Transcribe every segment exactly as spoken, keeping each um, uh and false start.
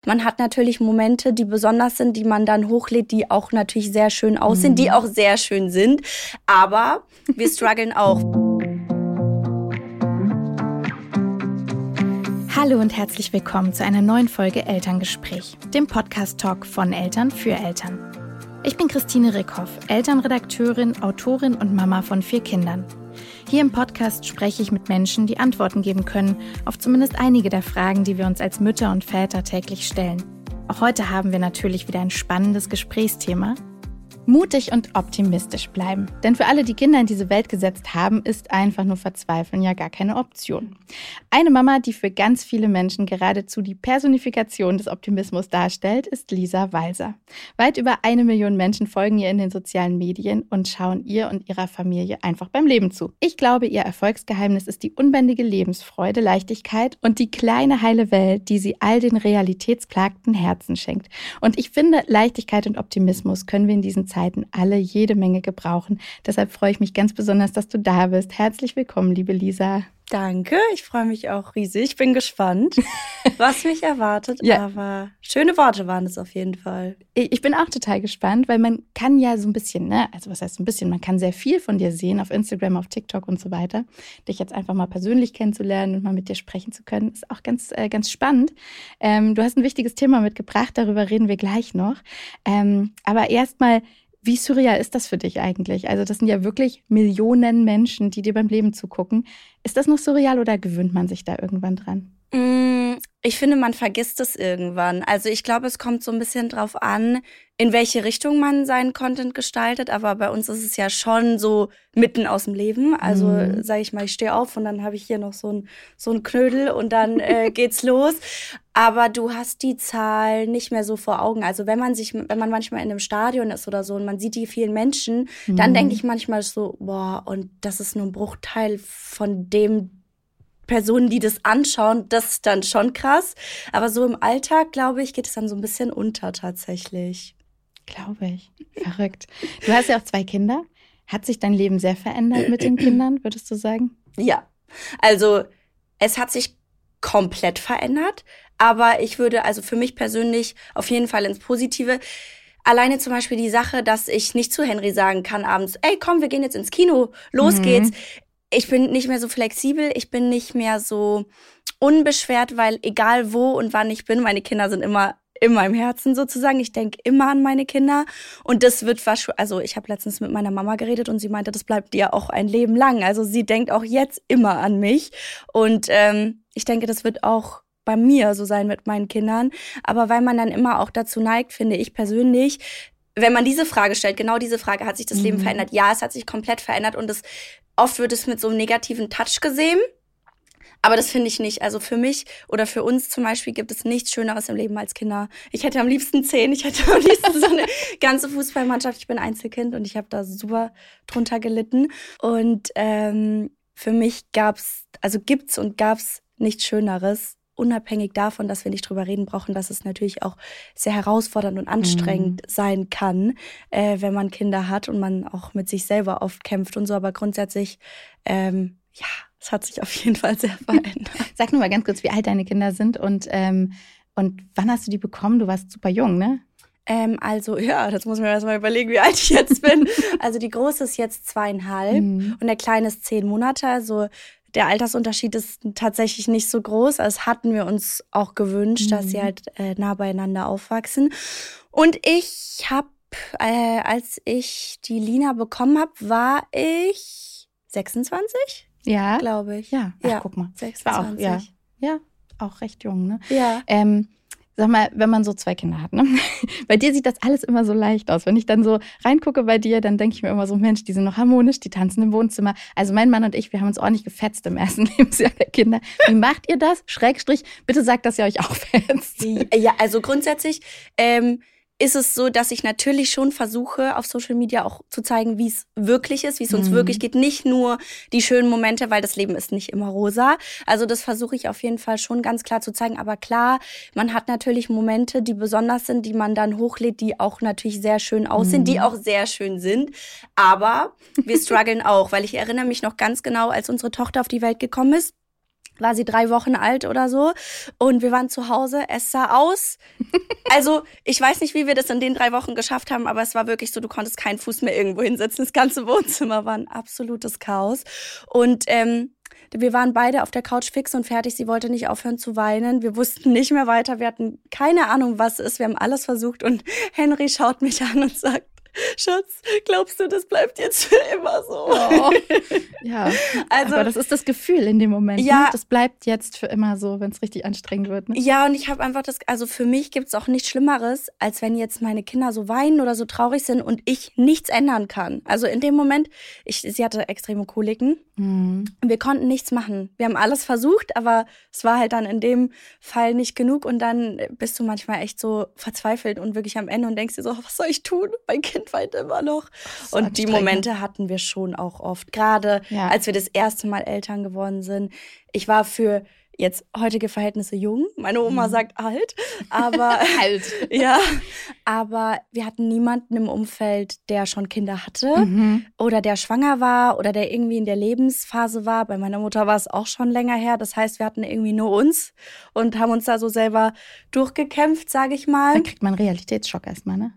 man hat natürlich Momente, die besonders sind, die man dann hochlädt, die auch natürlich sehr schön aussehen, mhm. die auch sehr schön sind. Aber wir strugglen auch. Hallo und herzlich willkommen zu einer neuen Folge Elterngespräch, dem Podcast-Talk von Eltern für Eltern. Ich bin Christine Rickhoff, Elternredakteurin, Autorin und Mama von vier Kindern. Hier im Podcast spreche ich mit Menschen, die Antworten geben können auf zumindest einige der Fragen, die wir uns als Mütter und Väter täglich stellen. Auch heute haben wir natürlich wieder ein spannendes Gesprächsthema. Mutig und optimistisch bleiben. Denn für alle, die Kinder in diese Welt gesetzt haben, ist einfach nur Verzweifeln ja gar keine Option. Eine Mama, die für ganz viele Menschen geradezu die Personifikation des Optimismus darstellt, ist Lisa Walser. Weit über eine Million Menschen folgen ihr in den sozialen Medien und schauen ihr und ihrer Familie einfach beim Leben zu. Ich glaube, ihr Erfolgsgeheimnis ist die unbändige Lebensfreude, Leichtigkeit und die kleine heile Welt, die sie all den realitätsplagten Herzen schenkt. Und ich finde, Leichtigkeit und Optimismus können wir in diesen Zeiten alle jede Menge gebrauchen. Deshalb freue ich mich ganz besonders, dass du da bist. Herzlich willkommen, liebe Lisa. Danke, ich freue mich auch riesig. Ich bin gespannt, was mich erwartet. Ja. Aber schöne Worte waren es auf jeden Fall. Ich bin auch total gespannt, weil man kann ja so ein bisschen, ne, also was heißt so ein bisschen, man kann sehr viel von dir sehen auf Instagram, auf TikTok und so weiter. Dich jetzt einfach mal persönlich kennenzulernen und mal mit dir sprechen zu können, ist auch ganz, äh, ganz spannend. Ähm, du hast ein wichtiges Thema mitgebracht, darüber reden wir gleich noch. Ähm, aber erstmal, wie surreal ist das für dich eigentlich? Also das sind ja wirklich Millionen Menschen, die dir beim Leben zugucken. Ist das noch surreal oder gewöhnt man sich da irgendwann dran? Ich finde, man vergisst es irgendwann. Also ich glaube, es kommt so ein bisschen drauf an, in welche Richtung man seinen Content gestaltet. Aber bei uns ist es ja schon so mitten aus dem Leben. Also mhm. sage ich mal, ich stehe auf und dann habe ich hier noch so ein so ein Knödel und dann äh, geht's los. Aber du hast die Zahl nicht mehr so vor Augen. Also wenn man sich, wenn man manchmal in einem Stadion ist oder so und man sieht die vielen Menschen, mhm. dann denke ich manchmal so, boah, und das ist nur ein Bruchteil von dem Personen, die das anschauen, das ist dann schon krass. Aber so im Alltag, glaube ich, geht es dann so ein bisschen unter tatsächlich. Glaube ich. Verrückt. Du hast ja auch zwei Kinder. Hat sich dein Leben sehr verändert mit den Kindern, würdest du sagen? Ja. Also es hat sich komplett verändert. Aber ich würde also für mich persönlich auf jeden Fall ins Positive. Alleine zum Beispiel die Sache, dass ich nicht zu Henry sagen kann abends, ey, komm, wir gehen jetzt ins Kino, los mhm. geht's. Ich bin nicht mehr so flexibel, ich bin nicht mehr so unbeschwert, weil egal wo und wann ich bin, meine Kinder sind immer in meinem Herzen sozusagen. Ich denke immer an meine Kinder und das wird wahrscheinlich, also ich habe letztens mit meiner Mama geredet und sie meinte, das bleibt ihr auch ein Leben lang. Also sie denkt auch jetzt immer an mich und ähm, ich denke, das wird auch bei mir so sein mit meinen Kindern. Aber weil man dann immer auch dazu neigt, finde ich persönlich, wenn man diese Frage stellt, genau diese Frage, hat sich das mhm. Leben verändert? Ja, es hat sich komplett verändert und es oft wird es mit so einem negativen Touch gesehen, aber das finde ich nicht. Also für mich oder für uns zum Beispiel gibt es nichts Schöneres im Leben als Kinder. Ich hätte am liebsten zehn, ich hätte am liebsten so eine ganze Fußballmannschaft. Ich bin Einzelkind und ich habe da super drunter gelitten. Und ähm, für mich gab's, also gibt's und gab's nichts Schöneres. Unabhängig davon, dass wir nicht drüber reden brauchen, dass es natürlich auch sehr herausfordernd und anstrengend mhm. sein kann, äh, wenn man Kinder hat und man auch mit sich selber oft kämpft und so. Aber grundsätzlich, ähm, ja, es hat sich auf jeden Fall sehr verändert. Sag nur mal ganz kurz, wie alt deine Kinder sind und, ähm, und wann hast du die bekommen? Du warst super jung, ne? Ähm, also, ja, das muss man erst mal überlegen, wie alt ich jetzt bin. Also die Große ist jetzt zweieinhalb mhm. und der Kleine ist zehn Monate, also der Altersunterschied ist tatsächlich nicht so groß. Das hatten wir uns auch gewünscht, mhm. dass sie halt äh, nah beieinander aufwachsen. Und ich habe, äh, als ich die Lina bekommen habe, war ich sechsundzwanzig? Ja. Glaube ich. Ja, Ach, ja. guck mal. sechsundzwanzig. War auch, ja. ja, auch recht jung, ne? Ja. Ähm, Sag mal, wenn man so zwei Kinder hat, ne? Bei dir sieht das alles immer so leicht aus. Wenn ich dann so reingucke bei dir, dann denke ich mir immer so, Mensch, die sind noch harmonisch, die tanzen im Wohnzimmer. Also mein Mann und ich, wir haben uns ordentlich gefetzt im ersten Lebensjahr der Kinder. Wie macht ihr das? Schrägstrich, bitte sagt, dass ihr euch auch fetzt. Ja, also grundsätzlich ähm, ist es so, dass ich natürlich schon versuche, auf Social Media auch zu zeigen, wie es wirklich ist, wie es uns mhm. wirklich geht. Nicht nur die schönen Momente, weil das Leben ist nicht immer rosa. Also das versuche ich auf jeden Fall schon ganz klar zu zeigen. Aber klar, man hat natürlich Momente, die besonders sind, die man dann hochlädt, die auch natürlich sehr schön aussehen, mhm. die auch sehr schön sind. Aber wir strugglen auch, weil ich erinnere mich noch ganz genau, als unsere Tochter auf die Welt gekommen ist. war sie drei Wochen alt oder so und wir waren zu Hause, es sah aus, also ich weiß nicht, wie wir das in den drei Wochen geschafft haben, aber es war wirklich so, du konntest keinen Fuß mehr irgendwo hinsetzen, das ganze Wohnzimmer war ein absolutes Chaos und ähm, wir waren beide auf der Couch fix und fertig, sie wollte nicht aufhören zu weinen, wir wussten nicht mehr weiter, wir hatten keine Ahnung, was es ist, wir haben alles versucht und Henry schaut mich an und sagt, Schatz, glaubst du, das bleibt jetzt für immer so? Oh. Ja, also, aber das ist das Gefühl in dem Moment. Ja, ne? Das bleibt jetzt für immer so, wenn es richtig anstrengend wird. Ne? Ja, und ich habe einfach das, also für mich gibt es auch nichts Schlimmeres, als wenn jetzt meine Kinder so weinen oder so traurig sind und ich nichts ändern kann. Also in dem Moment, ich, sie hatte extreme Koliken. Mhm. Wir konnten nichts machen. Wir haben alles versucht, aber es war halt dann in dem Fall nicht genug und dann bist du manchmal echt so verzweifelt und wirklich am Ende und denkst dir so, was soll ich tun? Mein Kind weint immer noch. Und die Momente hatten wir schon auch oft. Gerade ja. als wir das erste Mal Eltern geworden sind. Ich war für jetzt heutige Verhältnisse jung. Meine Oma mhm. sagt alt. Aber alt. Ja, aber wir hatten niemanden im Umfeld, der schon Kinder hatte mhm. oder der schwanger war oder der irgendwie in der Lebensphase war. Bei meiner Mutter war es auch schon länger her. Das heißt, wir hatten irgendwie nur uns und haben uns da so selber durchgekämpft, sage ich mal. Da kriegt man einen Realitätsschock erstmal, ne?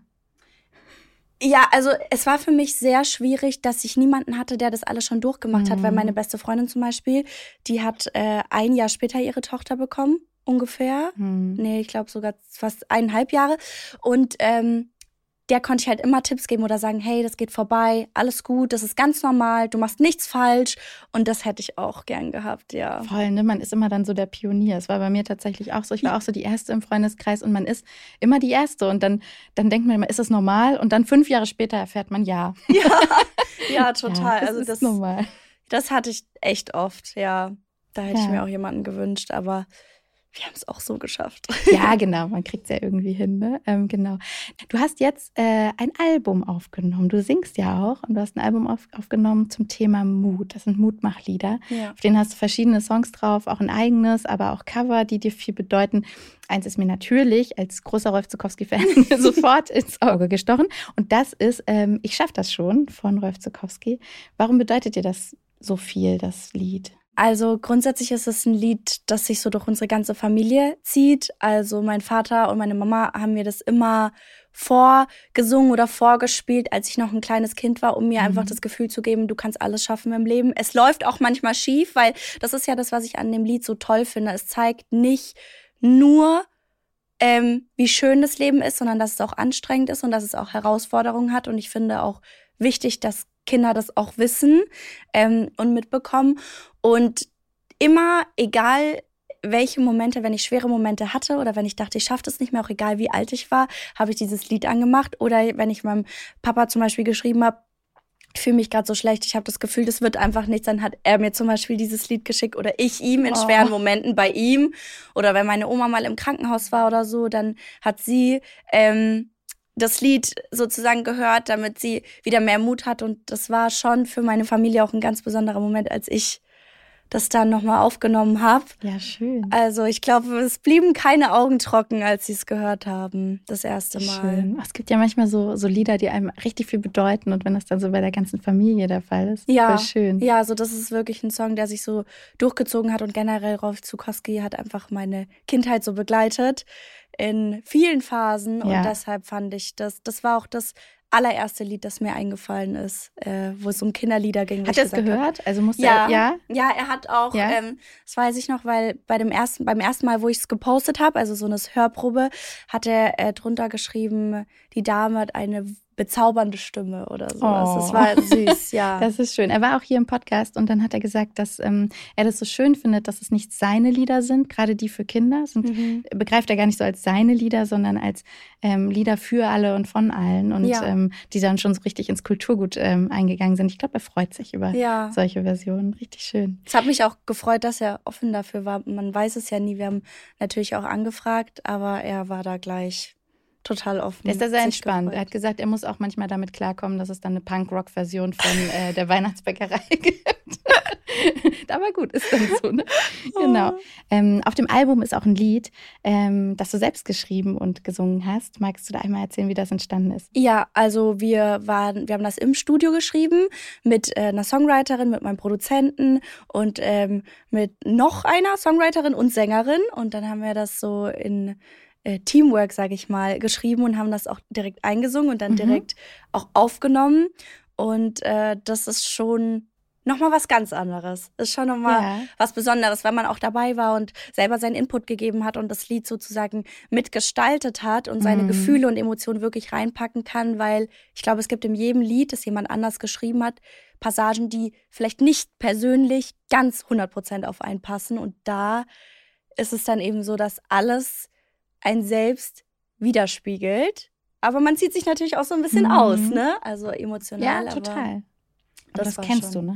Ja, also es war für mich sehr schwierig, dass ich niemanden hatte, der das alles schon durchgemacht mhm. hat, weil meine beste Freundin zum Beispiel, die hat äh, ein Jahr später ihre Tochter bekommen, ungefähr. Mhm. Nee, ich glaube sogar fast eineinhalb Jahre. Und ähm, der konnte ich halt immer Tipps geben oder sagen, hey, das geht vorbei, alles gut, das ist ganz normal, du machst nichts falsch. Und das hätte ich auch gern gehabt, ja. Voll, ne? Man ist immer dann so der Pionier. Es war bei mir tatsächlich auch so. Ich war auch so die Erste im Freundeskreis und man ist immer die Erste. Und dann, dann denkt man immer, ist das normal? Und dann fünf Jahre später erfährt man, ja. Ja, ja, total. Ja, das also ist das, normal. Das hatte ich echt oft, ja. Da hätte ja. ich mir auch jemanden gewünscht, aber wir haben es auch so geschafft. Ja, genau, man kriegt es ja irgendwie hin, ne? Ähm, genau. Du hast jetzt äh, ein Album aufgenommen. Du singst ja auch und du hast ein Album auf, aufgenommen zum Thema Mut. Das sind Mutmachlieder. Ja. Auf denen hast du verschiedene Songs drauf, auch ein eigenes, aber auch Cover, die dir viel bedeuten. Eins ist mir natürlich als großer Rolf Zuckowski-Fan sofort ins Auge gestochen. Und das ist ähm, Ich schaff das schon von Rolf Zuckowski. Warum bedeutet dir das so viel, das Lied? Also grundsätzlich ist es ein Lied, das sich so durch unsere ganze Familie zieht. Also mein Vater und meine Mama haben mir das immer vorgesungen oder vorgespielt, als ich noch ein kleines Kind war, um mir mhm. einfach das Gefühl zu geben, du kannst alles schaffen im Leben. Es läuft auch manchmal schief, weil das ist ja das, was ich an dem Lied so toll finde. Es zeigt nicht nur, ähm, wie schön das Leben ist, sondern dass es auch anstrengend ist und dass es auch Herausforderungen hat. Und ich finde auch wichtig, dass Kinder das auch wissen ähm, und mitbekommen. Und immer, egal welche Momente, wenn ich schwere Momente hatte oder wenn ich dachte, ich schaffe das nicht mehr, auch egal wie alt ich war, habe ich dieses Lied angemacht. Oder wenn ich meinem Papa zum Beispiel geschrieben habe, ich fühle mich gerade so schlecht, ich habe das Gefühl, das wird einfach nichts, dann hat er mir zum Beispiel dieses Lied geschickt oder ich ihm in schweren oh. Momenten bei ihm. Oder wenn meine Oma mal im Krankenhaus war oder so, dann hat sie ähm, das Lied sozusagen gehört, damit sie wieder mehr Mut hat. Und das war schon für meine Familie auch ein ganz besonderer Moment, als ich das dann nochmal aufgenommen habe. Ja, schön. Also ich glaube, es blieben keine Augen trocken, als sie es gehört haben, das erste Mal. Schön. Es gibt ja manchmal so, so Lieder, die einem richtig viel bedeuten und wenn das dann so bei der ganzen Familie der Fall ist, ja, voll schön. Ja, also das ist wirklich ein Song, der sich so durchgezogen hat und generell Rolf Zuckowski hat einfach meine Kindheit so begleitet in vielen Phasen und ja. deshalb fand ich das, das war auch das allererste Lied, das mir eingefallen ist, äh, wo es um Kinderlieder ging. Hat er es gehört? Hab. Also musste ja, er, ja? Ja, er hat auch, ja? ähm, das weiß ich noch, weil bei dem ersten, beim ersten Mal, wo ich es gepostet habe, also so eine Hörprobe, hat er äh, drunter geschrieben, die Dame hat eine bezaubernde Stimme oder sowas. Oh. Das war süß, ja. Das ist schön. Er war auch hier im Podcast und dann hat er gesagt, dass ähm, er das so schön findet, dass es nicht seine Lieder sind, gerade die für Kinder. Sind, mhm. begreift er gar nicht so als seine Lieder, sondern als ähm, Lieder für alle und von allen und ja. ähm, die dann schon so richtig ins Kulturgut ähm, eingegangen sind. Ich glaube, er freut sich über ja. solche Versionen. Richtig schön. Es hat mich auch gefreut, dass er offen dafür war. Man weiß es ja nie. Wir haben natürlich auch angefragt, aber er war da gleich total offen. Der ist da sehr entspannt. Er hat gesagt, er muss auch manchmal damit klarkommen, dass es dann eine Punk-Rock-Version von äh, der Weihnachtsbäckerei gibt. Aber gut, ist dann so, ne? Genau. Ähm, auf dem Album ist auch ein Lied, ähm, das du selbst geschrieben und gesungen hast. Magst du da einmal erzählen, wie das entstanden ist? Ja, also wir waren, wir haben das im Studio geschrieben mit äh, einer Songwriterin, mit meinem Produzenten und ähm, mit noch einer Songwriterin und Sängerin. Und dann haben wir das so in äh, Teamwork, sag ich mal, geschrieben und haben das auch direkt eingesungen und dann Mhm. direkt auch aufgenommen. Und äh, das ist schon nochmal was ganz anderes. Ist schon nochmal Ja. was Besonderes, weil man auch dabei war und selber seinen Input gegeben hat und das Lied sozusagen mitgestaltet hat und seine Mhm. Gefühle und Emotionen wirklich reinpacken kann, weil ich glaube, es gibt in jedem Lied, das jemand anders geschrieben hat, Passagen, die vielleicht nicht persönlich ganz hundert Prozent auf einen passen. Und da ist es dann eben so, dass alles ein selbst widerspiegelt. Aber man zieht sich natürlich auch so ein bisschen Mhm. aus, ne? Also emotional. Ja, aber total. Aber das das war kennst schon-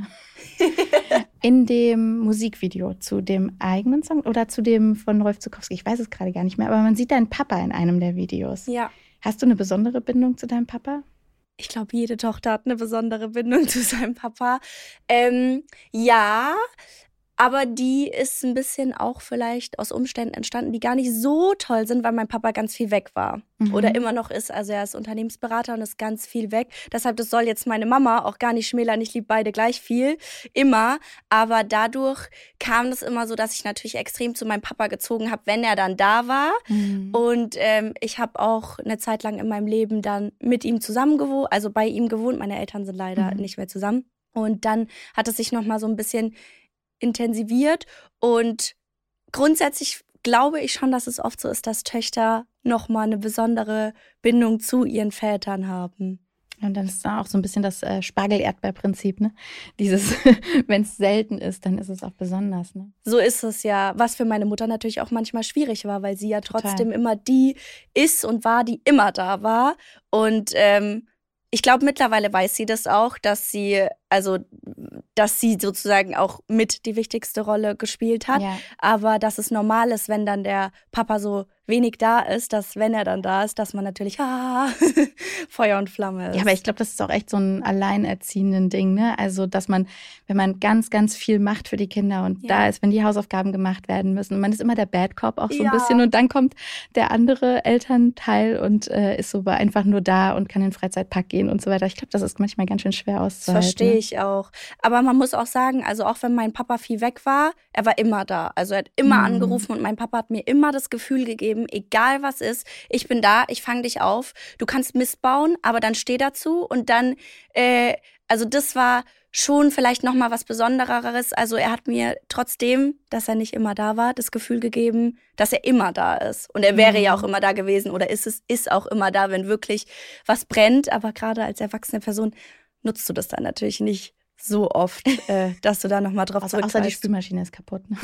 du, ne? In dem Musikvideo zu dem eigenen Song oder zu dem von Rolf Zukowski, ich weiß es gerade gar nicht mehr, aber man sieht deinen Papa in einem der Videos. Ja. Hast du eine besondere Bindung zu deinem Papa? Ich glaube, jede Tochter hat eine besondere Bindung zu seinem Papa. Ähm, ja, aber die ist ein bisschen auch vielleicht aus Umständen entstanden, die gar nicht so toll sind, weil mein Papa ganz viel weg war. Mhm. Oder immer noch ist. Also er ist Unternehmensberater und ist ganz viel weg. Deshalb, das soll jetzt meine Mama auch gar nicht schmälern. Ich liebe beide gleich viel. Immer. Aber dadurch kam das immer so, dass ich natürlich extrem zu meinem Papa gezogen habe, wenn er dann da war. Mhm. Und ähm, ich habe auch eine Zeit lang in meinem Leben dann mit ihm zusammen gewohnt, also bei ihm gewohnt. Meine Eltern sind leider Mhm. nicht mehr zusammen. Und dann hat es sich nochmal so ein bisschen intensiviert. Und grundsätzlich glaube ich schon, dass es oft so ist, dass Töchter nochmal eine besondere Bindung zu ihren Vätern haben. Und dann ist da auch so ein bisschen das äh, Spargel-Erdbeer-Prinzip, ne? Dieses, wenn es selten ist, dann ist es auch besonders, ne? So ist es ja, was für meine Mutter natürlich auch manchmal schwierig war, weil sie ja Total. trotzdem immer die ist und war, die immer da war. Und ähm, ich glaube, mittlerweile weiß sie das auch, dass sie, also, dass sie sozusagen auch mit die wichtigste Rolle gespielt hat. Ja. Aber dass es normal ist, wenn dann der Papa so wenig da ist, dass, wenn er dann da ist, dass man natürlich ah, Feuer und Flamme ist. Ja, aber ich glaube, das ist auch echt so ein alleinerziehenden Ding, ne? Also, dass man, wenn man ganz, ganz viel macht für die Kinder und Ja. da ist, wenn die Hausaufgaben gemacht werden müssen, und man ist immer der Bad Cop auch so Ja. ein bisschen und dann kommt der andere Elternteil und äh, ist so einfach nur da und kann in den Freizeitpark gehen und so weiter. Ich glaube, das ist manchmal ganz schön schwer Das auszuhalten. verstehe ne? ich auch. Aber man muss auch sagen, also auch wenn mein Papa viel weg war, er war immer da. Also er hat immer Mhm. angerufen und mein Papa hat mir immer das Gefühl gegeben, egal was ist, ich bin da, ich fange dich auf. Du kannst Mist bauen, aber dann steh dazu. Und dann, äh, also das war schon vielleicht nochmal was Besondereres. Also er hat mir trotzdem, dass er nicht immer da war, das Gefühl gegeben, dass er immer da ist. Und er wäre Mhm. ja auch immer da gewesen oder ist es ist auch immer da, wenn wirklich was brennt. Aber gerade als erwachsene Person nutzt du das dann natürlich nicht so oft, äh, dass du da nochmal drauf Außer, außer die zurückgreifst. Spülmaschine ist kaputt. Ne?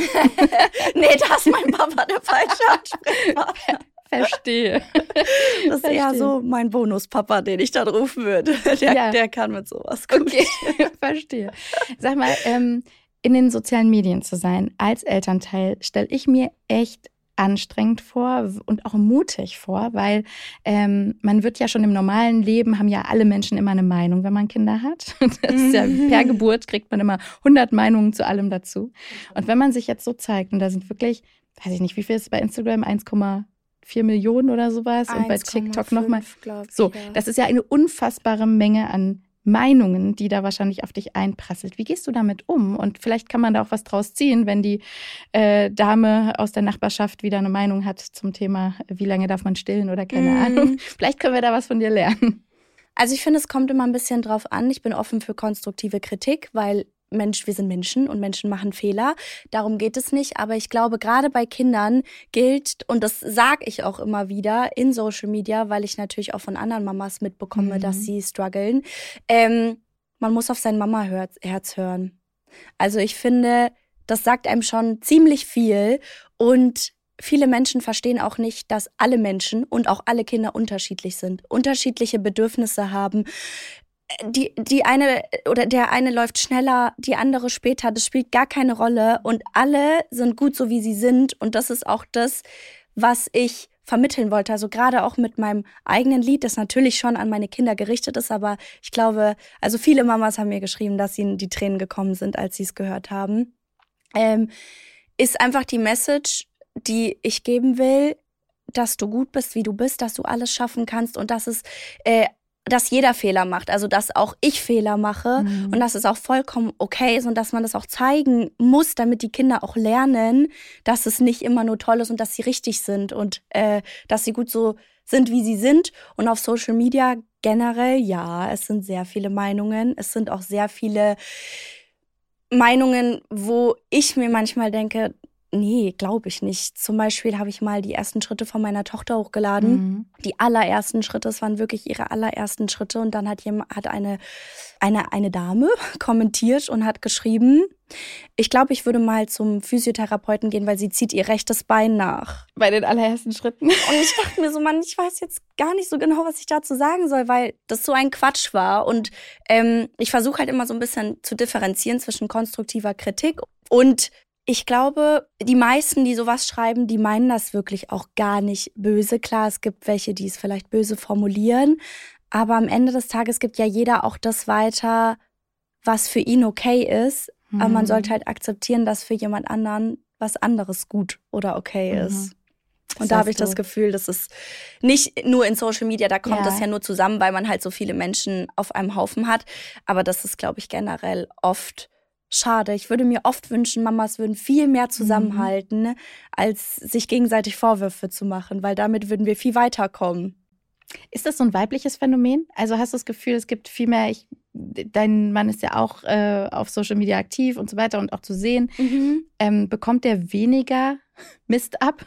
Nee, da ist mein Papa der falsche Ansprechpartner. Verstehe. Das ist eher Verstehe. so mein Bonuspapa, den ich dann rufen würde. Der, Ja. der kann mit sowas gut. Okay, verstehe. Sag mal, ähm, in den sozialen Medien zu sein als Elternteil, stelle ich mir echt anstrengend vor und auch mutig vor, weil ähm, man wird ja schon im normalen Leben, haben ja alle Menschen immer eine Meinung, wenn man Kinder hat. Das ist ja Mhm. per Geburt, kriegt man immer hundert Meinungen zu allem dazu. Und wenn man sich jetzt so zeigt, und da sind wirklich, weiß ich nicht, wie viel ist es bei Instagram, eins Komma vier Millionen oder sowas und bei TikTok nochmal. So, das ist ja eine unfassbare Menge an Meinungen, die da wahrscheinlich auf dich einprasselt. Wie gehst du damit um? Und vielleicht kann man da auch was draus ziehen, wenn die äh, Dame aus der Nachbarschaft wieder eine Meinung hat zum Thema, wie lange darf man stillen oder keine Mm. Ahnung. Vielleicht können wir da was von dir lernen. Also ich finde, es kommt immer ein bisschen drauf an. Ich bin offen für konstruktive Kritik, weil Mensch, wir sind Menschen und Menschen machen Fehler. Darum geht es nicht. Aber ich glaube, gerade bei Kindern gilt, und das sage ich auch immer wieder in Social Media, weil ich natürlich auch von anderen Mamas mitbekomme, Mhm. dass sie strugglen, ähm, man muss auf sein Mama-Herz hören. Also ich finde, das sagt einem schon ziemlich viel. Und viele Menschen verstehen auch nicht, dass alle Menschen und auch alle Kinder unterschiedlich sind, unterschiedliche Bedürfnisse haben. Die, die eine oder der eine läuft schneller, die andere später, das spielt gar keine Rolle und alle sind gut so wie sie sind und das ist auch das, was ich vermitteln wollte. Also gerade auch mit meinem eigenen Lied, das natürlich schon an meine Kinder gerichtet ist, aber ich glaube, also viele Mamas haben mir geschrieben, dass ihnen die Tränen gekommen sind, als sie es gehört haben. Ähm, ist einfach die Message, die ich geben will, dass du gut bist, wie du bist, dass du alles schaffen kannst und dass es, äh, dass jeder Fehler macht, also dass auch ich Fehler mache mhm. und dass es auch vollkommen okay ist und dass man das auch zeigen muss, damit die Kinder auch lernen, dass es nicht immer nur toll ist und dass sie richtig sind und äh, dass sie gut so sind, wie sie sind. Und auf Social Media generell, ja, es sind sehr viele Meinungen, es sind auch sehr viele Meinungen, wo ich mir manchmal denke, nee, glaube ich nicht. Zum Beispiel habe ich mal die ersten Schritte von meiner Tochter hochgeladen. Mhm. Die allerersten Schritte, es waren wirklich ihre allerersten Schritte. Und dann hat jemand, hat eine, eine, eine Dame kommentiert und hat geschrieben, ich glaube, ich würde mal zum Physiotherapeuten gehen, weil sie zieht ihr rechtes Bein nach. Bei den allerersten Schritten. Und ich dachte mir so, Mann, ich weiß jetzt gar nicht so genau, was ich dazu sagen soll, weil das so ein Quatsch war. Und ähm, ich versuche halt immer so ein bisschen zu differenzieren zwischen konstruktiver Kritik und ich glaube, die meisten, die sowas schreiben, die meinen das wirklich auch gar nicht böse. Klar, es gibt welche, die es vielleicht böse formulieren. Aber am Ende des Tages gibt ja jeder auch das weiter, was für ihn okay ist. Mhm. Aber man sollte halt akzeptieren, dass für jemand anderen was anderes gut oder okay mhm. ist. Und da habe ich das Gefühl, das ist nicht nur in Social Media, da kommt ja. das ja nur zusammen, weil man halt so viele Menschen auf einem Haufen hat. Aber das ist, glaube ich, generell oft schade. Ich würde mir oft wünschen, Mamas würden viel mehr zusammenhalten, mhm. als sich gegenseitig Vorwürfe zu machen, weil damit würden wir viel weiterkommen. Ist das so ein weibliches Phänomen? Also hast du das Gefühl, es gibt viel mehr, ich, dein Mann ist ja auch äh, auf Social Media aktiv und so weiter und auch zu sehen. Mhm. Ähm, bekommt der weniger Mist ab?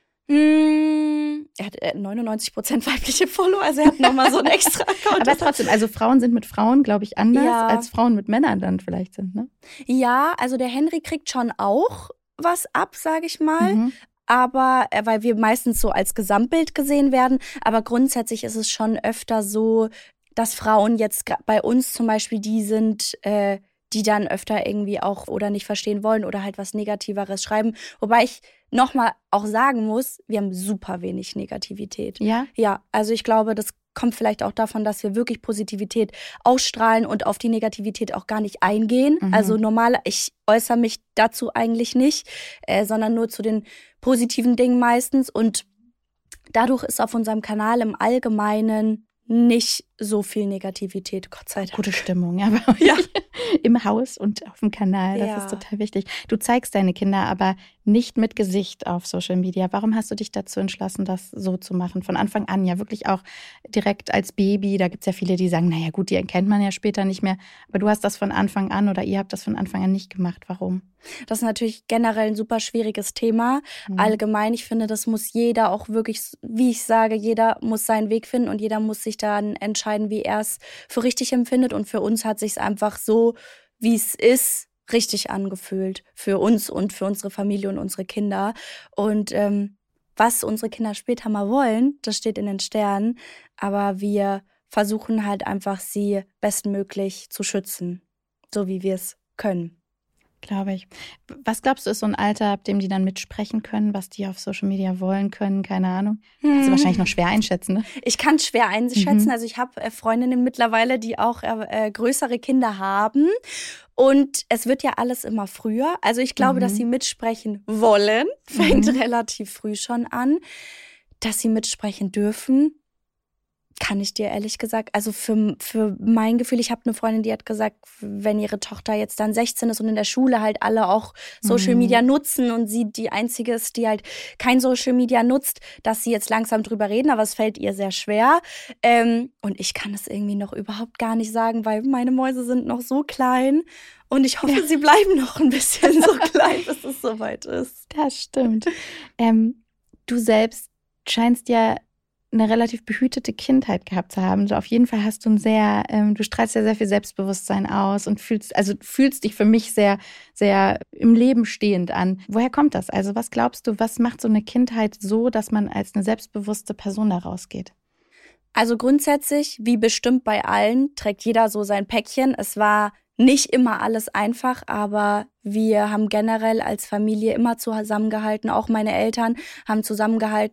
Mm, er hat neunundneunzig Prozent weibliche Follower, also er hat nochmal so einen extra Account. Aber trotzdem, also Frauen sind mit Frauen, glaube ich, anders, ja. als Frauen mit Männern dann vielleicht sind, ne? Ja, also der Henry kriegt schon auch was ab, sage ich mal. Mhm. Aber, weil wir meistens so als Gesamtbild gesehen werden. Aber grundsätzlich ist es schon öfter so, dass Frauen jetzt bei uns zum Beispiel die sind, äh, die dann öfter irgendwie auch oder nicht verstehen wollen oder halt was Negativeres schreiben. Wobei ich nochmal auch sagen muss, wir haben super wenig Negativität. Ja? Ja, also ich glaube, das kommt vielleicht auch davon, dass wir wirklich Positivität ausstrahlen und auf die Negativität auch gar nicht eingehen. Mhm. Also normal, ich äußere mich dazu eigentlich nicht, äh, sondern nur zu den positiven Dingen meistens. Und dadurch ist auf unserem Kanal im Allgemeinen nicht so viel Negativität, Gott sei Dank. Gute Stimmung, aber ja. Im Haus und auf dem Kanal, das ja. ist total wichtig. Du zeigst deine Kinder aber nicht mit Gesicht auf Social Media. Warum hast du dich dazu entschlossen, das so zu machen? Von Anfang an ja wirklich auch direkt als Baby. Da gibt es ja viele, die sagen, naja gut, die erkennt man ja später nicht mehr. Aber du hast das von Anfang an oder ihr habt das von Anfang an nicht gemacht. Warum? Das ist natürlich generell ein super schwieriges Thema. Mhm. Allgemein, ich finde, das muss jeder auch wirklich, wie ich sage, jeder muss seinen Weg finden und jeder muss sich dann entscheiden, wie er es für richtig empfindet. Und für uns hat sich es einfach so, wie es ist, richtig angefühlt. Für uns und für unsere Familie und unsere Kinder. Und ähm, was unsere Kinder später mal wollen, das steht in den Sternen. Aber wir versuchen halt einfach, sie bestmöglich zu schützen, so wie wir es können. Glaube ich. Was glaubst du, ist so ein Alter, ab dem die dann mitsprechen können, was die auf Social Media wollen können? Keine Ahnung. Hm. Kannst du wahrscheinlich noch schwer einschätzen, ne? Ich kann es schwer einschätzen. Mhm. Also ich habe äh, Freundinnen mittlerweile, die auch äh, größere Kinder haben. Und es wird ja alles immer früher. Also ich glaube, mhm. dass sie mitsprechen wollen. Fängt mhm. relativ früh schon an. Dass sie mitsprechen dürfen, kann ich dir ehrlich gesagt, also für, für mein Gefühl, ich habe eine Freundin, die hat gesagt, wenn ihre Tochter jetzt dann sechzehn ist und in der Schule halt alle auch Social Media mhm. nutzen und sie die einzige ist, die halt kein Social Media nutzt, dass sie jetzt langsam drüber reden, aber es fällt ihr sehr schwer. Ähm, und ich kann es irgendwie noch überhaupt gar nicht sagen, weil meine Mäuse sind noch so klein und ich hoffe, ja. sie bleiben noch ein bisschen so klein, bis es soweit ist. Das stimmt. Ähm, du selbst scheinst ja eine relativ behütete Kindheit gehabt zu haben. So auf jeden Fall hast du ein sehr, ähm, du strahlst ja sehr viel Selbstbewusstsein aus und fühlst, also fühlst dich für mich sehr, sehr im Leben stehend an. Woher kommt das? Also was glaubst du, was macht so eine Kindheit so, dass man als eine selbstbewusste Person da rausgeht? Also grundsätzlich, wie bestimmt bei allen, trägt jeder so sein Päckchen. Es war nicht immer alles einfach, aber wir haben generell als Familie immer zusammengehalten. Auch meine Eltern haben zusammengehalten, auch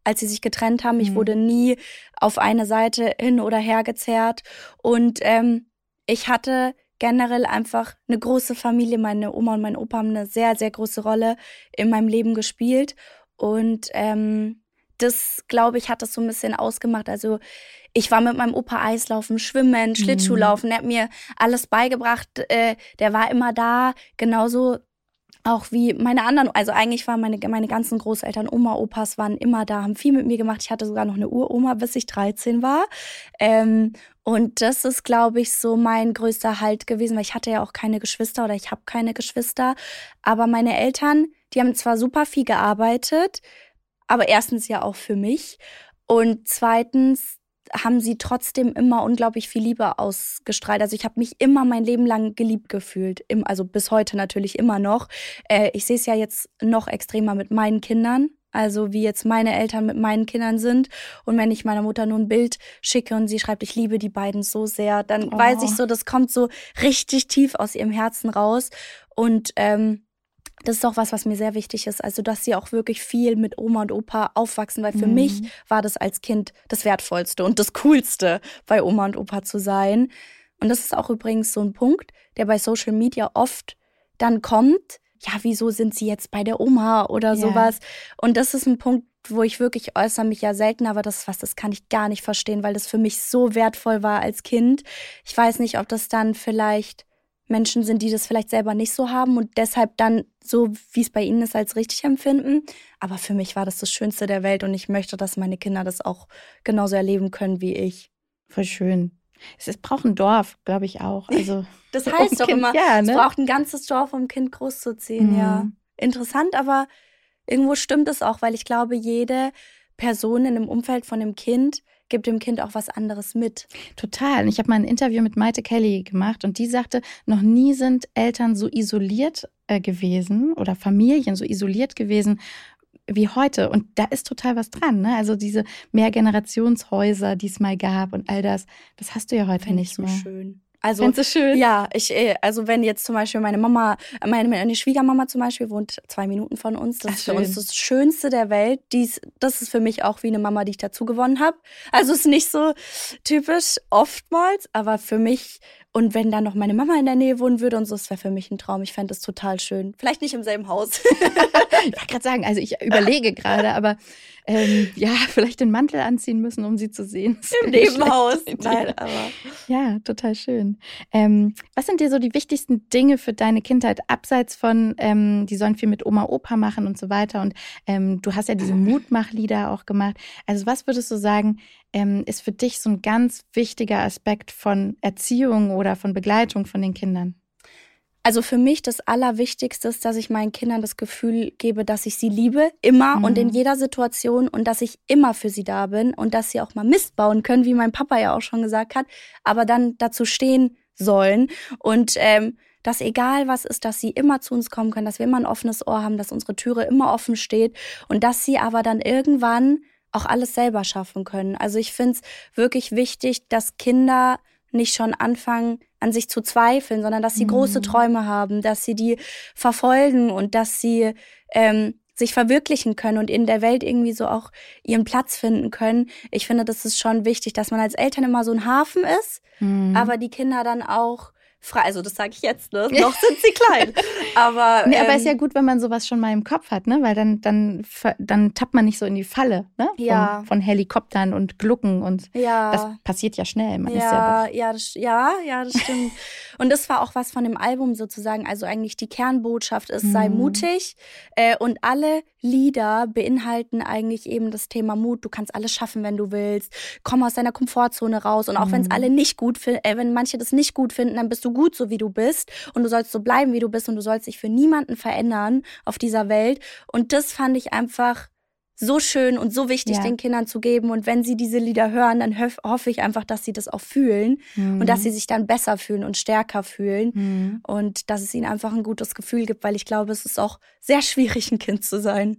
als sie sich getrennt haben. Ich Mhm. wurde nie auf eine Seite hin oder her gezerrt. Und ähm, ich hatte generell einfach eine große Familie. Meine Oma und mein Opa haben eine sehr, sehr große Rolle in meinem Leben gespielt. Und ähm, das, glaube ich, hat das so ein bisschen ausgemacht. Also ich war mit meinem Opa Eislaufen, Schwimmen, Schlittschuhlaufen. Er hat mir alles beigebracht. Äh, der war immer da. Genauso auch wie meine anderen. Also eigentlich waren meine, meine ganzen Großeltern, Oma, Opas waren immer da, haben viel mit mir gemacht. Ich hatte sogar noch eine Uroma, bis ich dreizehn war. Ähm, und das ist, glaube ich, so mein größter Halt gewesen, weil ich hatte ja auch keine Geschwister oder ich habe keine Geschwister. Aber meine Eltern, die haben zwar super viel gearbeitet, aber erstens ja auch für mich. Und zweitens haben sie trotzdem immer unglaublich viel Liebe ausgestrahlt. Also ich habe mich immer mein Leben lang geliebt gefühlt. Im, also bis heute natürlich immer noch. Äh, ich sehe es ja jetzt noch extremer mit meinen Kindern. Also wie jetzt meine Eltern mit meinen Kindern sind. Und wenn ich meiner Mutter nur ein Bild schicke und sie schreibt, ich liebe die beiden so sehr, dann Oh. weiß ich so, das kommt so richtig tief aus ihrem Herzen raus. Und ähm, das ist auch was, was mir sehr wichtig ist. Also, dass sie auch wirklich viel mit Oma und Opa aufwachsen, weil für Mhm. mich war das als Kind das Wertvollste und das Coolste, bei Oma und Opa zu sein. Und das ist auch übrigens so ein Punkt, der bei Social Media oft dann kommt. Ja, wieso sind sie jetzt bei der Oma oder Ja. sowas? Und das ist ein Punkt, wo ich wirklich äußere mich ja selten, aber das ist was, das kann ich gar nicht verstehen, weil das für mich so wertvoll war als Kind. Ich weiß nicht, ob das dann vielleicht Menschen sind, die das vielleicht selber nicht so haben und deshalb dann so, wie es bei ihnen ist, als richtig empfinden. Aber für mich war das das Schönste der Welt und ich möchte, dass meine Kinder das auch genauso erleben können wie ich. Voll schön. Es ist, braucht ein Dorf, glaube ich auch. Also Das heißt doch Kind, immer, ja, es ne? braucht ein ganzes Dorf, um ein Kind großzuziehen, Mhm. ja. Interessant, aber irgendwo stimmt es auch, weil ich glaube, jede Person in dem Umfeld von dem Kind gibt dem Kind auch was anderes mit. Total. Und ich habe mal ein Interview mit Maite Kelly gemacht und die sagte, noch nie sind Eltern so isoliert äh, gewesen oder Familien so isoliert gewesen wie heute. Und da ist total was dran, ne? Also diese Mehrgenerationshäuser, die es mal gab und all das, das hast du ja heute Fände nicht ich so mehr. schön. Also, Findest du schön? ja, ich, äh, also wenn jetzt zum Beispiel meine Mama, meine, meine Schwiegermama zum Beispiel wohnt zwei Minuten von uns, das Ach, ist für schön. uns das Schönste der Welt. Dies, das ist für mich auch wie eine Mama, die ich dazu gewonnen habe. Also ist nicht so typisch oftmals, aber für mich, und wenn dann noch meine Mama in der Nähe wohnen würde und so, das wäre für mich ein Traum. Ich fände es total schön. Vielleicht nicht im selben Haus. Ich wollte gerade sagen, also ich überlege gerade, aber ähm, ja, vielleicht den Mantel anziehen müssen, um sie zu sehen. Im Nebenhaus. Nein, Nein, aber ja, total schön. Ähm, was sind dir so die wichtigsten Dinge für deine Kindheit, abseits von, ähm, die sollen viel mit Oma, Opa machen und so weiter und ähm, du hast ja diese Mutmachlieder auch gemacht. Also was würdest du sagen, ähm, ist für dich so ein ganz wichtiger Aspekt von Erziehung oder von Begleitung von den Kindern? Also für mich das Allerwichtigste ist, dass ich meinen Kindern das Gefühl gebe, dass ich sie liebe, immer Mhm. und in jeder Situation und dass ich immer für sie da bin und dass sie auch mal Mist bauen können, wie mein Papa ja auch schon gesagt hat, aber dann dazu stehen sollen und ähm, dass egal was ist, dass sie immer zu uns kommen können, dass wir immer ein offenes Ohr haben, dass unsere Türe immer offen steht und dass sie aber dann irgendwann auch alles selber schaffen können. Also ich finde es wirklich wichtig, dass Kinder nicht schon anfangen, an sich zu zweifeln, sondern dass sie Mhm. große Träume haben, dass sie die verfolgen und dass sie ähm, sich verwirklichen können und in der Welt irgendwie so auch ihren Platz finden können. Ich finde, das ist schon wichtig, dass man als Eltern immer so ein Hafen ist, Mhm. aber die Kinder dann auch frei, also das sage ich jetzt, ne? Noch sind sie klein. Aber, Nee, aber ähm, ist ja gut, wenn man sowas schon mal im Kopf hat, ne? Weil dann, dann, ver- dann tappt man nicht so in die Falle, ne? Vom, Ja. Von Helikoptern und Glucken und ja. das passiert ja schnell. Man ist ja Ja, ja, das, ja, ja, das stimmt. Und das war auch was von dem Album sozusagen. Also eigentlich die Kernbotschaft ist, sei Mhm. mutig. Äh, und alle Lieder beinhalten eigentlich eben das Thema Mut. Du kannst alles schaffen, wenn du willst. Komm aus deiner Komfortzone raus. Und auch wenn es Mhm. alle nicht gut finden, äh, wenn manche das nicht gut finden, dann bist du gut, so wie du bist. Und du sollst so bleiben, wie du bist. Und du sollst dich für niemanden verändern auf dieser Welt. Und das fand ich einfach so schön und so wichtig, Ja. den Kindern zu geben. Und wenn sie diese Lieder hören, dann hoff, hoffe ich einfach, dass sie das auch fühlen Mhm. und dass sie sich dann besser fühlen und stärker fühlen. Mhm. Und dass es ihnen einfach ein gutes Gefühl gibt, weil ich glaube, es ist auch sehr schwierig, ein Kind zu sein.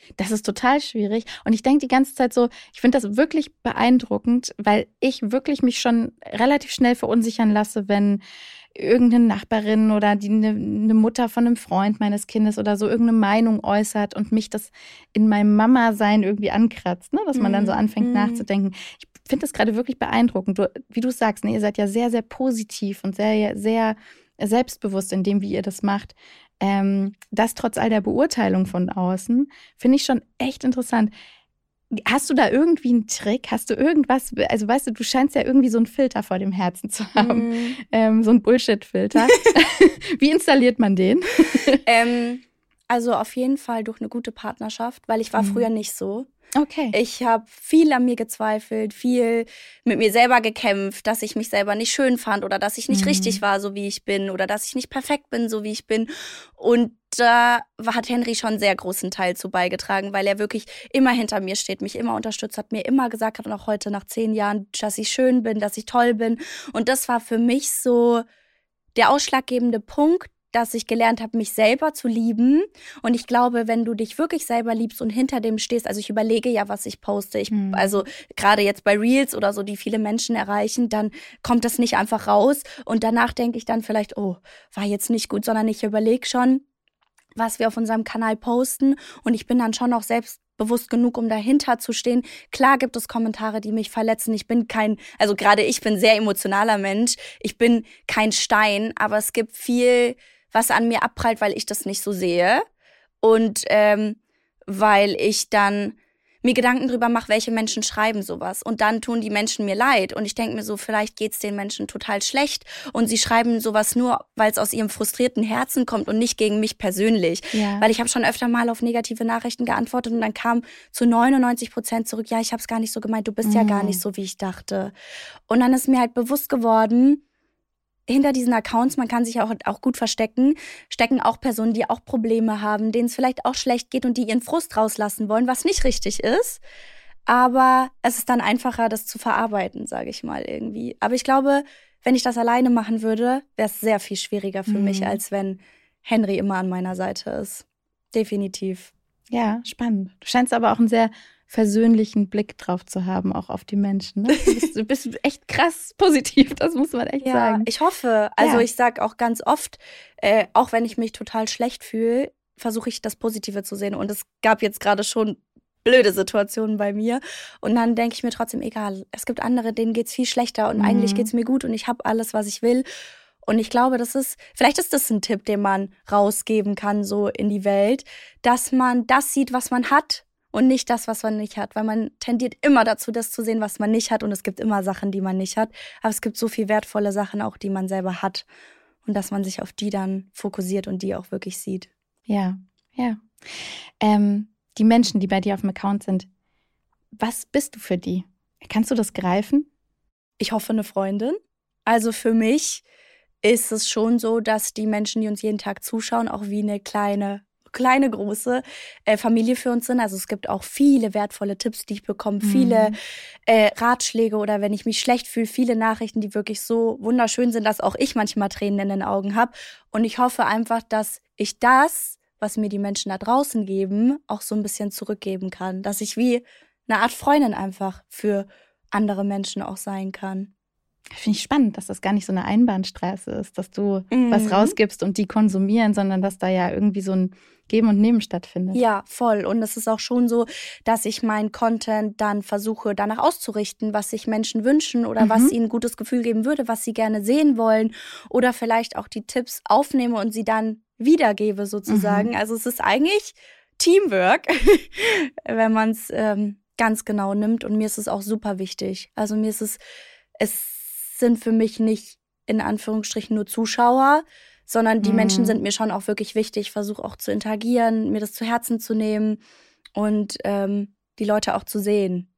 Das ist total schwierig. Und ich denke die ganze Zeit so, ich finde das wirklich beeindruckend, weil ich wirklich mich schon relativ schnell verunsichern lasse, wenn irgendeine Nachbarin oder die eine, eine Mutter von einem Freund meines Kindes oder so irgendeine Meinung äußert und mich das in meinem Mama-Sein irgendwie ankratzt, ne? Dass man dann so anfängt mm. nachzudenken. Ich finde das gerade wirklich beeindruckend. Du, wie du sagst, ne, ihr seid ja sehr, sehr positiv und sehr, sehr selbstbewusst in dem, wie ihr das macht. Ähm, das trotz all der Beurteilung von außen, finde ich schon echt interessant. Hast du da irgendwie einen Trick? Hast du irgendwas, also weißt du, du scheinst ja irgendwie so einen Filter vor dem Herzen zu haben, mm. ähm, so einen Bullshit-Filter. Wie installiert man den? ähm, also auf jeden Fall durch eine gute Partnerschaft, weil ich war mm. früher nicht so. Okay. Ich habe viel an mir gezweifelt, viel mit mir selber gekämpft, dass ich mich selber nicht schön fand oder dass ich nicht mhm. richtig war, so wie ich bin oder dass ich nicht perfekt bin, so wie ich bin. Und da hat Henry schon einen sehr großen Teil zu beigetragen, weil er wirklich immer hinter mir steht, mich immer unterstützt hat, mir immer gesagt hat und auch heute nach zehn Jahren, dass ich schön bin, dass ich toll bin. Und das war für mich so der ausschlaggebende Punkt, dass ich gelernt habe, mich selber zu lieben. Und ich glaube, wenn du dich wirklich selber liebst und hinter dem stehst, also ich überlege ja, was ich poste. Ich, mhm. Also gerade jetzt bei Reels oder so, die viele Menschen erreichen, dann kommt das nicht einfach raus. Und danach denke ich dann vielleicht, oh, war jetzt nicht gut, sondern ich überlege schon, was wir auf unserem Kanal posten. Und ich bin dann schon auch selbstbewusst genug, um dahinter zu stehen. Klar gibt es Kommentare, die mich verletzen. Ich bin kein, also gerade ich bin ein sehr emotionaler Mensch. Ich bin kein Stein, aber es gibt viel, was an mir abprallt, weil ich das nicht so sehe und ähm, weil ich dann mir Gedanken drüber mache, welche Menschen schreiben sowas und dann tun die Menschen mir leid und ich denke mir so, vielleicht geht's den Menschen total schlecht und sie schreiben sowas nur, weil es aus ihrem frustrierten Herzen kommt und nicht gegen mich persönlich, ja. Weil ich habe schon öfter mal auf negative Nachrichten geantwortet und dann kam zu neunundneunzig Prozent zurück, ja, ich habe es gar nicht so gemeint, du bist mhm. ja gar nicht so, wie ich dachte. Und dann ist mir halt bewusst geworden, hinter diesen Accounts, man kann sich auch, auch gut verstecken, stecken auch Personen, die auch Probleme haben, denen es vielleicht auch schlecht geht und die ihren Frust rauslassen wollen, was nicht richtig ist. Aber es ist dann einfacher, das zu verarbeiten, sage ich mal irgendwie. Aber ich glaube, wenn ich das alleine machen würde, wäre es sehr viel schwieriger für mhm. mich, als wenn Henry immer an meiner Seite ist. Definitiv. Ja, spannend. Du scheinst aber auch ein sehr versöhnlichen Blick drauf zu haben, auch auf die Menschen. Ne? Du, bist, du bist echt krass positiv, das muss man echt ja, sagen. Ich hoffe. Also ja. Ich sage auch ganz oft, äh, auch wenn ich mich total schlecht fühle, versuche ich das Positive zu sehen. Und es gab jetzt gerade schon blöde Situationen bei mir. Und dann denke ich mir trotzdem, egal, es gibt andere, denen geht's viel schlechter und mhm. eigentlich geht's mir gut und ich habe alles, was ich will. Und ich glaube, das ist, vielleicht ist das ein Tipp, den man rausgeben kann, so in die Welt, dass man das sieht, was man hat. Und nicht das, was man nicht hat. Weil man tendiert immer dazu, das zu sehen, was man nicht hat. Und es gibt immer Sachen, die man nicht hat. Aber es gibt so viel wertvolle Sachen auch, die man selber hat. Und dass man sich auf die dann fokussiert und die auch wirklich sieht. Ja, ja. Ähm, die Menschen, die bei dir auf dem Account sind, was bist du für die? Kannst du das greifen? Ich hoffe, eine Freundin. Also für mich ist es schon so, dass die Menschen, die uns jeden Tag zuschauen, auch wie eine kleine kleine, große äh, Familie für uns sind. Also es gibt auch viele wertvolle Tipps, die ich bekomme, mhm. viele äh, Ratschläge oder wenn ich mich schlecht fühle, viele Nachrichten, die wirklich so wunderschön sind, dass auch ich manchmal Tränen in den Augen habe. Und ich hoffe einfach, dass ich das, was mir die Menschen da draußen geben, auch so ein bisschen zurückgeben kann. Dass ich wie eine Art Freundin einfach für andere Menschen auch sein kann. Finde ich spannend, dass das gar nicht so eine Einbahnstraße ist, dass du mhm. was rausgibst und die konsumieren, sondern dass da ja irgendwie so ein Geben und Nehmen stattfindet. Ja, voll. Und es ist auch schon so, dass ich meinen Content dann versuche, danach auszurichten, was sich Menschen wünschen oder mhm. was ihnen ein gutes Gefühl geben würde, was sie gerne sehen wollen oder vielleicht auch die Tipps aufnehme und sie dann wiedergebe sozusagen. Mhm. Also es ist eigentlich Teamwork, wenn man es ähm, ganz genau nimmt. Und mir ist es auch super wichtig. Also mir ist es, es sind für mich nicht in Anführungsstrichen nur Zuschauer, sondern die mhm. Menschen sind mir schon auch wirklich wichtig. Ich versuche auch zu interagieren, mir das zu Herzen zu nehmen und ähm, die Leute auch zu sehen.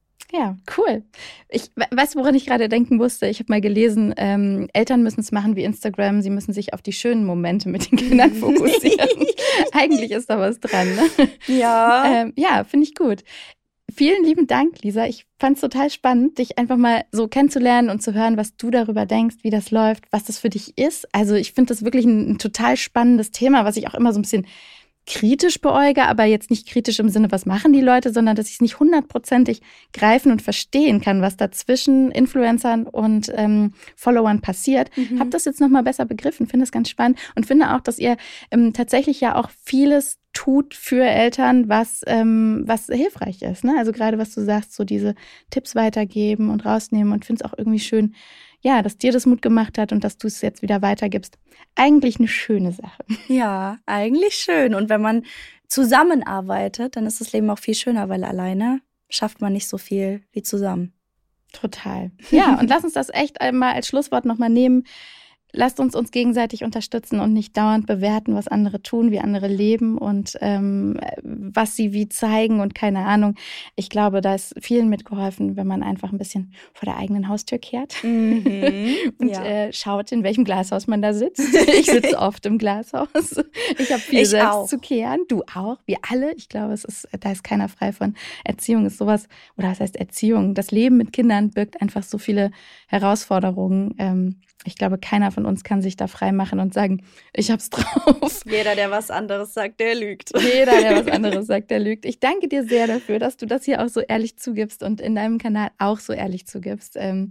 Ja, cool. Ich weißt du, woran ich gerade denken musste? Ich habe mal gelesen, ähm, Eltern müssen es machen wie Instagram, sie müssen sich auf die schönen Momente mit den Kindern fokussieren. Eigentlich ist da was dran, ne? Ja. Ähm, ja, finde ich gut. Vielen lieben Dank, Lisa. Ich fand es total spannend, dich einfach mal so kennenzulernen und zu hören, was du darüber denkst, wie das läuft, was das für dich ist. Also ich finde das wirklich ein, ein total spannendes Thema, was ich auch immer so ein bisschen kritisch beäuge, aber jetzt nicht kritisch im Sinne, was machen die Leute, sondern dass ich es nicht hundertprozentig greifen und verstehen kann, was da zwischen Influencern und ähm, Followern passiert. Mhm. Habe das jetzt nochmal besser begriffen, finde es ganz spannend und finde auch, dass ihr ähm, tatsächlich ja auch vieles tut für Eltern, was ähm, was hilfreich ist. Ne? Also gerade, was du sagst, so diese Tipps weitergeben und rausnehmen und finde es auch irgendwie schön, ja, dass dir das Mut gemacht hat und dass du es jetzt wieder weitergibst. Eigentlich eine schöne Sache. Ja, eigentlich schön. Und wenn man zusammenarbeitet, dann ist das Leben auch viel schöner, weil alleine schafft man nicht so viel wie zusammen. Total. Ja, und lass uns das echt einmal als Schlusswort nochmal nehmen. Lasst uns uns gegenseitig unterstützen und nicht dauernd bewerten, was andere tun, wie andere leben und ähm, was sie wie zeigen und keine Ahnung. Ich glaube, da ist vielen mitgeholfen, wenn man einfach ein bisschen vor der eigenen Haustür kehrt mhm, und ja. äh, schaut, in welchem Glashaus man da sitzt. Ich sitze oft im Glashaus. Ich habe viel ich selbst auch. zu kehren. Du auch, wir alle. Ich glaube, es ist, da ist keiner frei von. Erziehung ist sowas, oder was heißt Erziehung? Das Leben mit Kindern birgt einfach so viele Herausforderungen. Ähm, Ich glaube, keiner von uns kann sich da frei machen und sagen, ich hab's drauf. Jeder, der was anderes sagt, der lügt. Jeder, der was anderes sagt, der lügt. Ich danke dir sehr dafür, dass du das hier auch so ehrlich zugibst und in deinem Kanal auch so ehrlich zugibst. Ähm,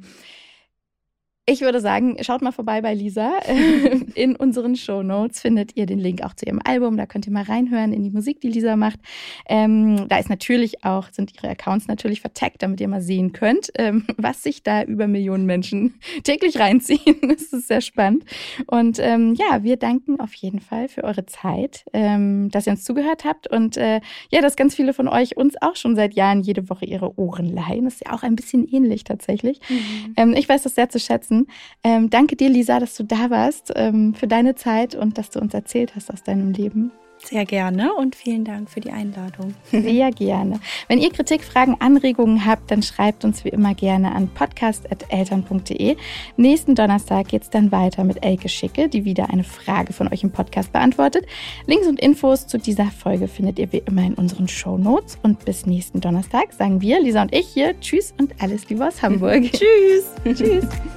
Ich würde sagen, schaut mal vorbei bei Lisa. In unseren Shownotes findet ihr den Link auch zu ihrem Album. Da könnt ihr mal reinhören in die Musik, die Lisa macht. Ähm, da ist natürlich auch, sind ihre Accounts natürlich vertaggt, damit ihr mal sehen könnt, ähm, was sich da über Millionen Menschen täglich reinziehen. Das ist sehr spannend. Und ähm, ja, wir danken auf jeden Fall für eure Zeit, ähm, dass ihr uns zugehört habt. Und äh, ja, dass ganz viele von euch uns auch schon seit Jahren jede Woche ihre Ohren leihen. Das ist ja auch ein bisschen ähnlich tatsächlich. Mhm. Ähm, ich weiß das sehr zu schätzen. Ähm, danke dir, Lisa, dass du da warst, ähm, für deine Zeit und dass du uns erzählt hast aus deinem Leben. Sehr gerne und vielen Dank für die Einladung. Sehr gerne. Wenn ihr Kritik, Fragen, Anregungen habt, dann schreibt uns wie immer gerne an podcast at eltern punkt de. Nächsten Donnerstag geht es dann weiter mit Elke Schicke, die wieder eine Frage von euch im Podcast beantwortet. Links und Infos zu dieser Folge findet ihr wie immer in unseren Shownotes. Und bis nächsten Donnerstag sagen wir, Lisa und ich hier, tschüss und alles Liebe aus Hamburg. Tschüss. Tschüss.